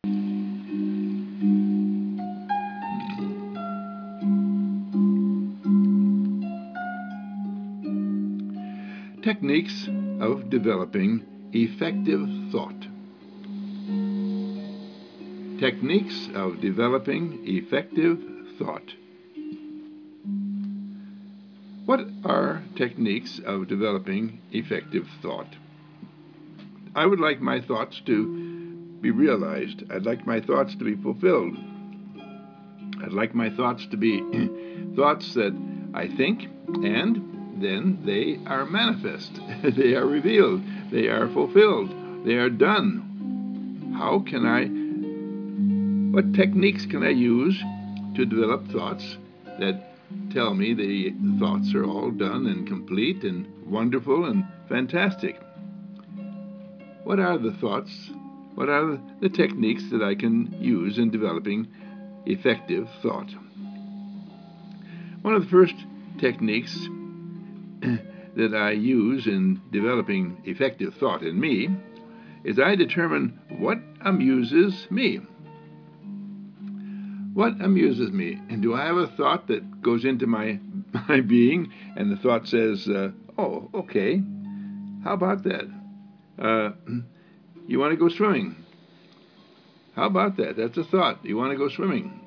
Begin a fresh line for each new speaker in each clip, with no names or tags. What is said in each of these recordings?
Techniques of developing effective thought. Techniques of developing effective thought. What are techniques of developing effective thought? I would like my thoughts to be realized. I'd like my thoughts to be fulfilled. I'd like my thoughts to be thoughts that I think and then they are manifest. They are revealed. They are fulfilled. They are done. What techniques can I use to develop thoughts that tell me the thoughts are all done and complete and wonderful and fantastic? What are the thoughts? What are the techniques that I can use in developing effective thought? One of the first techniques that I use in developing effective thought in me is I determine what amuses me. What amuses me? And do I have a thought that goes into my being and the thought says, oh, okay, how about that? You want to go swimming? How about that? That's a thought. You want to go swimming.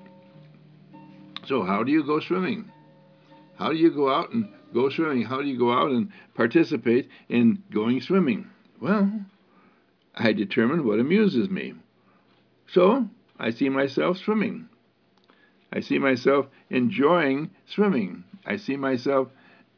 So how do you go swimming? How do you go out and go swimming? How do you go out and participate in going swimming? Well, I determine what amuses me. So I see myself swimming. I see myself enjoying swimming. I see myself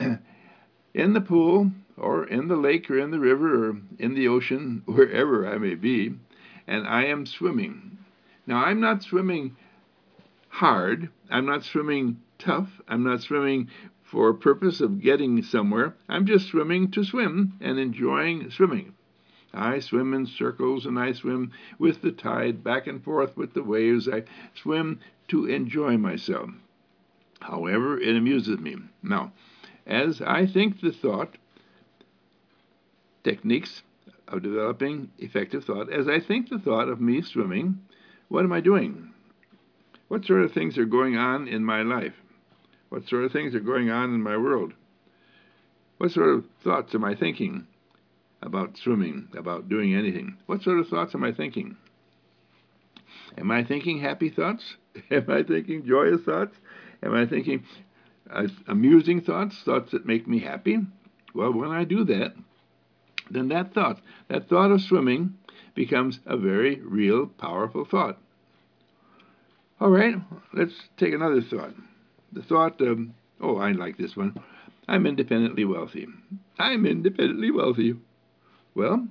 in the pool or in the lake or in the river or in the ocean, wherever I may be, and I am swimming. Now, I'm not swimming hard. I'm not swimming tough. I'm not swimming for a purpose of getting somewhere. I'm just swimming to swim and enjoying swimming. I swim in circles and I swim with the tide back and forth with the waves. I swim to enjoy myself. However, it amuses me. Now, as I think the thought, techniques of developing effective thought, as I think the thought of me swimming, what am I doing? What sort of things are going on in my life? What sort of things are going on in my world? What sort of thoughts am I thinking about swimming, about doing anything? What sort of thoughts am I thinking? Am I thinking happy thoughts? Am I thinking joyous thoughts? Am I thinking amusing thoughts, thoughts that make me happy? Well, when I do that, then that thought of swimming becomes a very real, powerful thought. All right, let's take another thought. The thought of, oh, I like this one. I'm independently wealthy. I'm independently wealthy. Well,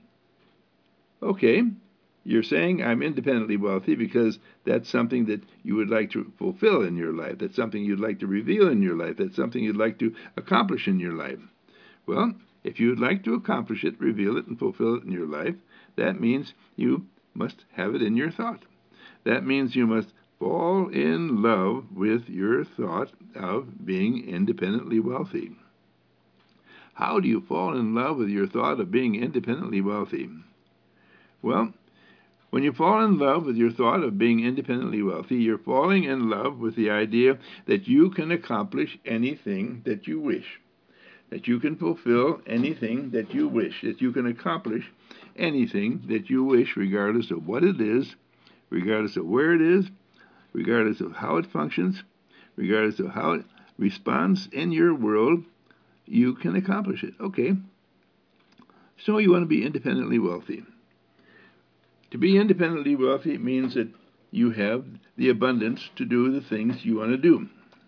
okay, you're saying I'm independently wealthy because that's something that you would like to fulfill in your life. That's something you'd like to reveal in your life. That's something you'd like to accomplish in your life. Well, if you'd like to accomplish it, reveal it, and fulfill it in your life, that means you must have it in your thought. That means you must fall in love with your thought of being independently wealthy. How do you fall in love with your thought of being independently wealthy? Well, when you fall in love with your thought of being independently wealthy, you're falling in love with the idea that you can accomplish anything that you wish, that you can fulfill anything that you wish, that you can accomplish anything that you wish, regardless of what it is, regardless of where it is, regardless of how it functions, regardless of how it responds in your world, you can accomplish it. Okay, so you want to be independently wealthy. To be independently wealthy means that you have the abundance to do the things you want to do.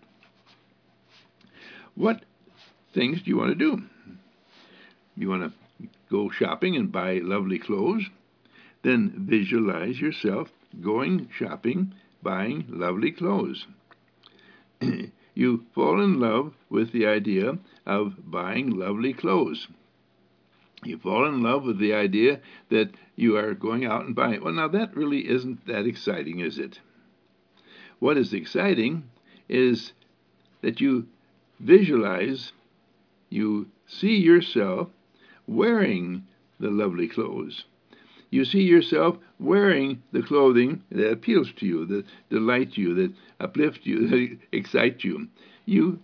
What things do you want to do? You want to go shopping and buy lovely clothes? Then visualize yourself going shopping, buying lovely clothes. You fall in love with the idea of buying lovely clothes. You fall in love with the idea that you are going out and buying. Well, now that really isn't that exciting, is it? What is exciting is that you visualize, you see yourself wearing the lovely clothes. You see yourself wearing the clothing that appeals to you, that delights you, that uplifts you, that excites you. You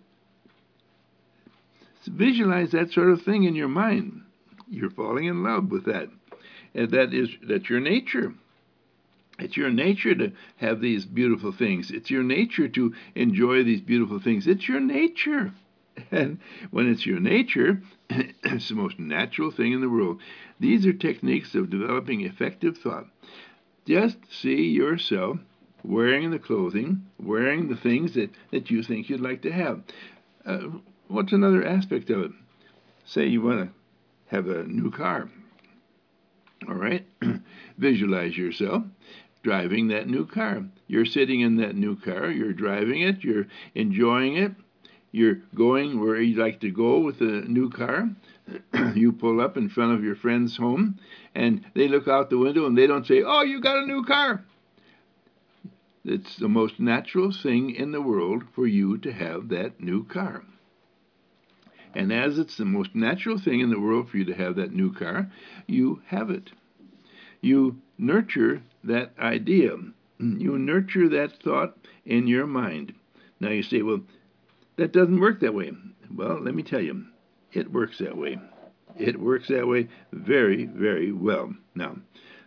visualize that sort of thing in your mind. You're falling in love with that. And that's your nature. It's your nature to have these beautiful things. It's your nature to enjoy these beautiful things. It's your nature. And when it's your nature, it's the most natural thing in the world. These are techniques of developing effective thought. Just see yourself wearing the clothing, wearing the things that you think you'd like to have. What's another aspect of it? Say you want to have a new car. All right? Visualize yourself driving that new car. You're sitting in that new car. You're driving it. You're enjoying it. You're going where you'd like to go with the new car. You pull up in front of your friend's home, and they look out the window, and they don't say, "Oh, you got a new car." It's the most natural thing in the world for you to have that new car. And as it's the most natural thing in the world for you to have that new car, you have it. You nurture that idea. You nurture that thought in your mind. Now you say, well, that doesn't work that way. Well, let me tell you, it works that way. It works that way very, very well. Now,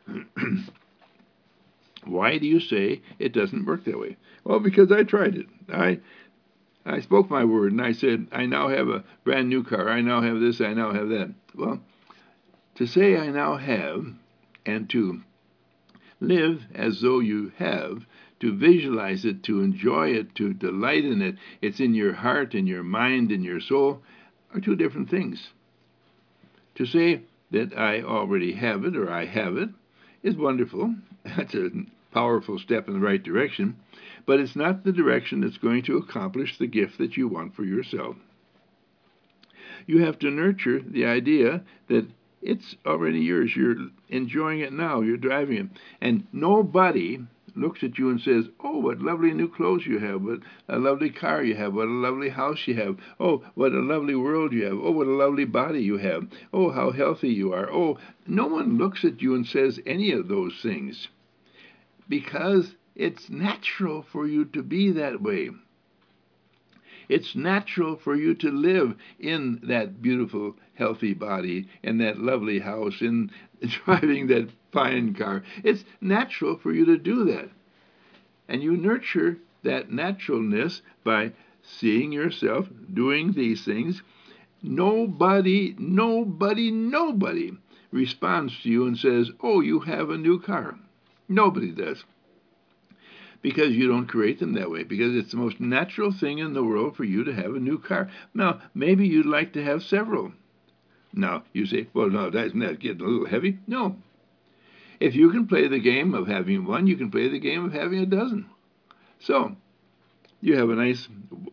why do you say it doesn't work that way? Well, because I tried it. I spoke my word, and I said, I now have a brand new car. I now have this. I now have that. Well, to say I now have, and to live as though you have, to visualize it, to enjoy it, to delight in it, it's in your heart, in your mind, in your soul, are two different things. To say that I already have it or I have it is wonderful. That's a powerful step in the right direction, but it's not the direction that's going to accomplish the gift that you want for yourself. You have to nurture the idea that it's already yours. You're enjoying it now. You're driving it. And nobody looks at you and says, "Oh, what lovely new clothes you have. What a lovely car you have. What a lovely house you have. Oh, what a lovely world you have. Oh, what a lovely body you have. Oh, how healthy you are." Oh, no one looks at you and says any of those things because it's natural for you to be that way. It's natural for you to live in that beautiful, healthy body, in that lovely house, in driving that fine car. It's natural for you to do that. And you nurture that naturalness by seeing yourself doing these things. Nobody responds to you and says, "Oh, you have a new car." Nobody does. Because you don't create them that way, because it's the most natural thing in the world for you to have a new car. Now, maybe you'd like to have several. Now, you say, well, no, isn't that getting a little heavy? No. If you can play the game of having one, you can play the game of having a dozen. So, you have a nice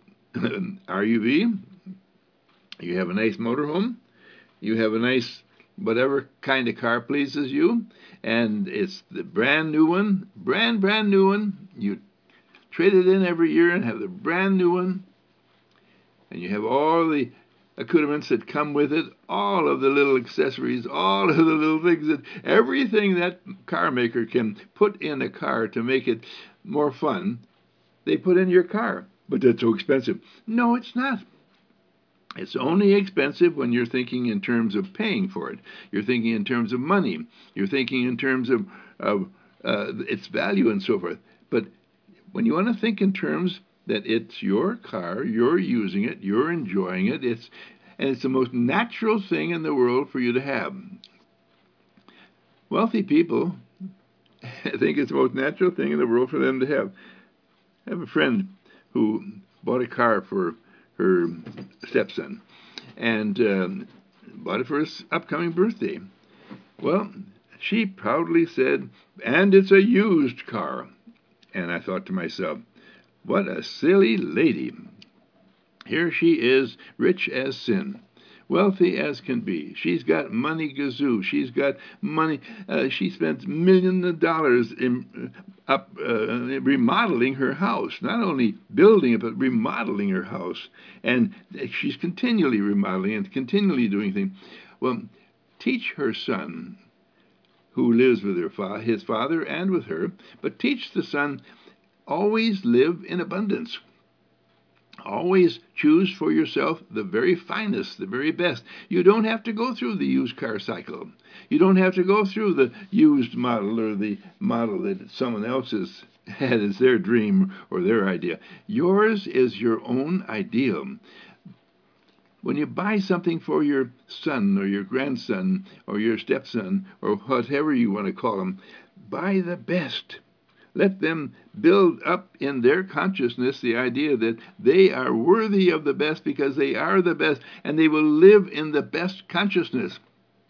RUV, you have a nice motorhome, you have a nice whatever kind of car pleases you, and it's the brand new one, brand new one. You trade it in every year and have the brand new one, and you have all the accoutrements that come with it, all of the little accessories, all of the little things, that everything that car maker can put in a car to make it more fun, they put in your car. But that's so expensive. No, it's not. It's only expensive when you're thinking in terms of paying for it. You're thinking in terms of money. You're thinking in terms of its value and so forth. But when you want to think in terms that it's your car, you're using it, you're enjoying it, and it's the most natural thing in the world for you to have. Wealthy people think it's the most natural thing in the world for them to have. I have a friend who bought a car for her stepson, and bought it for his upcoming birthday. Well, she proudly said, "And it's a used car." And I thought to myself, what a silly lady. Here she is, rich as sin, wealthy as can be. She's got money gazoo. She's got money. She spends millions of dollars in remodeling her house. Not only building it, but remodeling her house. And she's continually remodeling and continually doing things. Well, teach her son, who lives with his father and with her, but teach the son, always live in abundance. Always choose for yourself the very finest, the very best. You don't have to go through the used car cycle. You don't have to go through the used model or the model that someone else has had as their dream or their idea. Yours is your own ideal. When you buy something for your son or your grandson or your stepson or whatever you want to call them, buy the best. Let them build up in their consciousness the idea that they are worthy of the best because they are the best, and they will live in the best consciousness.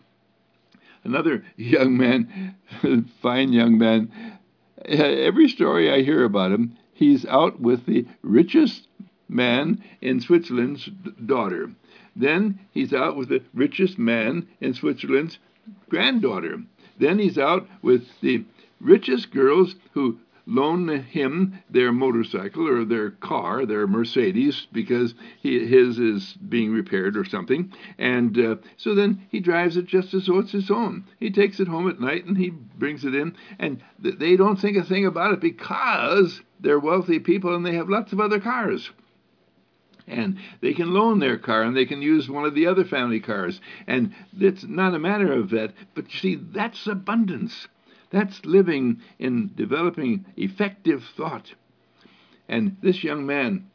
Another young man, fine young man, every story I hear about him, he's out with the richest man in Switzerland's daughter. Then he's out with the richest man in Switzerland's granddaughter. Then he's out with the richest girls who loan him their motorcycle or their car, their Mercedes, because his is being repaired or something. And so then he drives it just as though it's his own. He takes it home at night and he brings it in. And they don't think a thing about it because they're wealthy people and they have lots of other cars. And they can loan their car, and they can use one of the other family cars. And it's not a matter of that. But you see, that's abundance. That's living in developing effective thought. And this young man,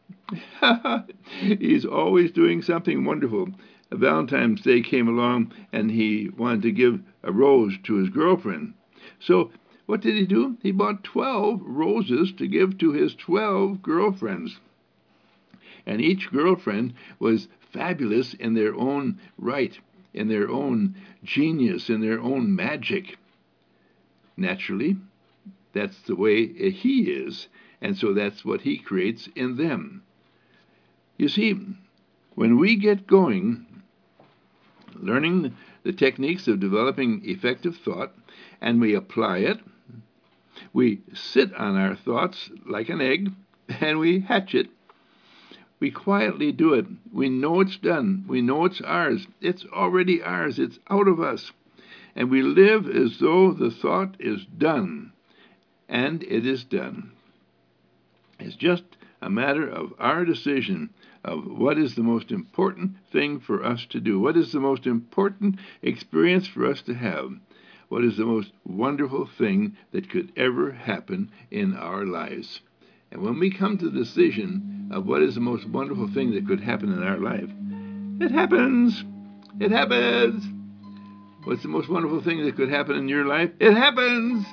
he's always doing something wonderful. Valentine's Day came along, and he wanted to give a rose to his girlfriend. So what did he do? He bought 12 roses to give to his 12 girlfriends. And each girlfriend was fabulous in their own right, in their own genius, in their own magic. Naturally, that's the way he is, and so that's what he creates in them. You see, when we get going, learning the techniques of developing effective thought, and we apply it, we sit on our thoughts like an egg, and we hatch it. We quietly do it. We know it's done. We know it's ours. It's already ours. It's out of us. And we live as though the thought is done. And it is done. It's just a matter of our decision of what is the most important thing for us to do. What is the most important experience for us to have? What is the most wonderful thing that could ever happen in our lives? And when we come to the decision of what is the most wonderful thing that could happen in our life, it happens. It happens. What's the most wonderful thing that could happen in your life? It happens.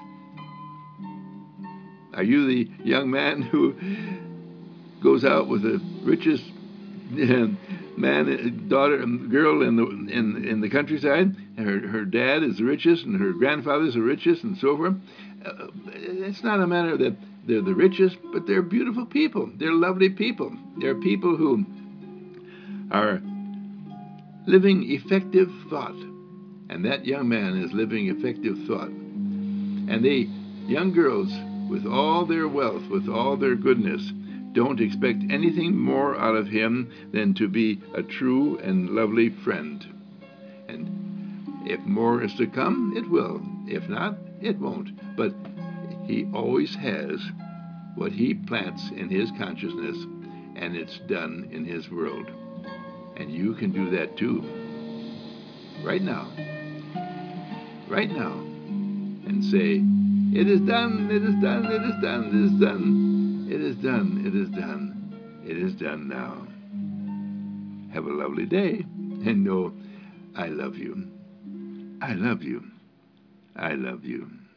Are you the young man who goes out with the richest man, daughter, girl in the countryside? Her dad is the richest, and her grandfather is the richest, and so forth. It's not a matter that they're the richest, but they're beautiful people. They're lovely people. They're people who are living effective thought. And that young man is living effective thought. And the young girls, with all their wealth, with all their goodness, don't expect anything more out of him than to be a true and lovely friend. And if more is to come, it will. If not, it won't. But he always has what he plants in his consciousness, and it's done in his world. And you can do that too. Right now. Right now. And say, it is done, it is done, it is done, it is done. It is done, it is done. It is done now. Have a lovely day, and know I love you. I love you. I love you.